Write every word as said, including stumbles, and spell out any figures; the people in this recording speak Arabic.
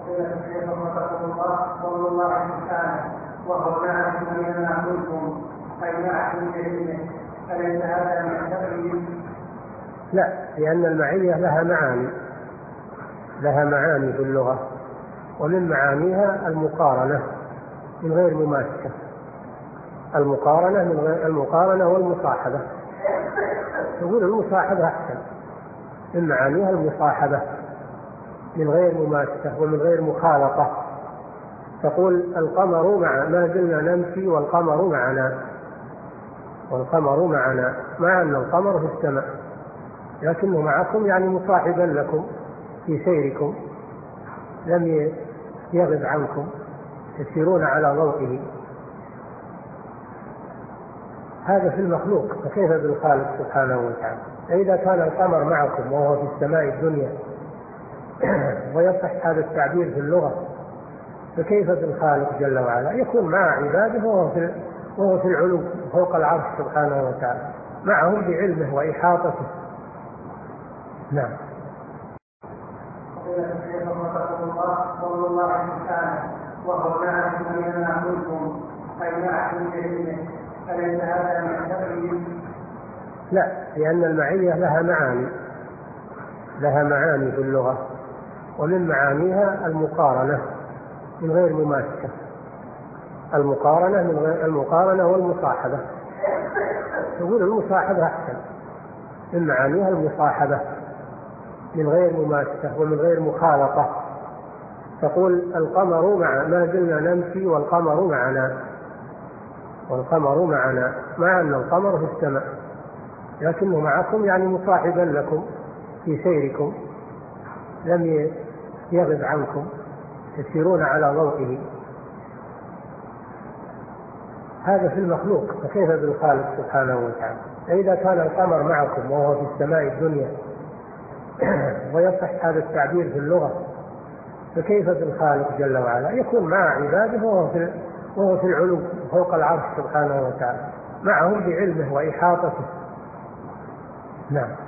قول الله سبحانه وهو معكم أينما كنتم أي معكم بعلمه أليس هذا من تقييد؟ لا، لأن المعية لها معاني لها معاني في اللغة، ومن معانيها المقارنة من غير مماسكة، المقارنة من غير المقارنة والمصاحبة. تقول المصاحبة أحسن، من معانيها المصاحبة من غير مماسكة ومن غير مخالطة. تقول القمر مع ما زلنا نمشي والقمر معنا، والقمر معنا، مع أن القمر في السماء لكنه معكم، يعني مصاحبا لكم في سيركم، لم يغب عنكم، تسيرون على ضوئه. هذا في المخلوق، فكيف بالخالق سبحانه وتعالى؟ إذا كان القمر معكم وهو في السماء الدنيا ويصح هذا التعبير في اللغة، فكيف بالخالق جل وعلا يكون مع عباده وهو في وهو في العلو فوق العرش سبحانه وتعالى، معهم بعلمه وإحاطته. نعم. قول الله سبحانه وهو معكم أينما كنتم أي معكم بعلمه أليس هذا من تقييد؟ لا، لأن المعية لها معاني لها معاني في اللغة، ومن معانيها المقارنة من غير مماسكة، المقارنة من غير المقارنة والمصاحبة. تقول المصاحبة أحسن، من معانيها المصاحبة من غير مماسكة ومن غير مخالطة. تقول القمر مع ما زلنا نمشي والقمر معنا، والقمر معنا، مع أن القمر في السماء لكنه معكم، يعني مصاحبا لكم في سيركم، لم يغب عنكم، تسيرون على ضوئه. هذا في المخلوق، فكيف بالخالق سبحانه وتعالى؟ إذا كان القمر معكم وهو في السماء الدنيا ويصح هذا التعبير في اللغة، فكيف بالخالق جل وعلا يكون مع عباده وهو في وهو في العلو فوق العرش سبحانه وتعالى، معهم بعلمه وإحاطته. نعم.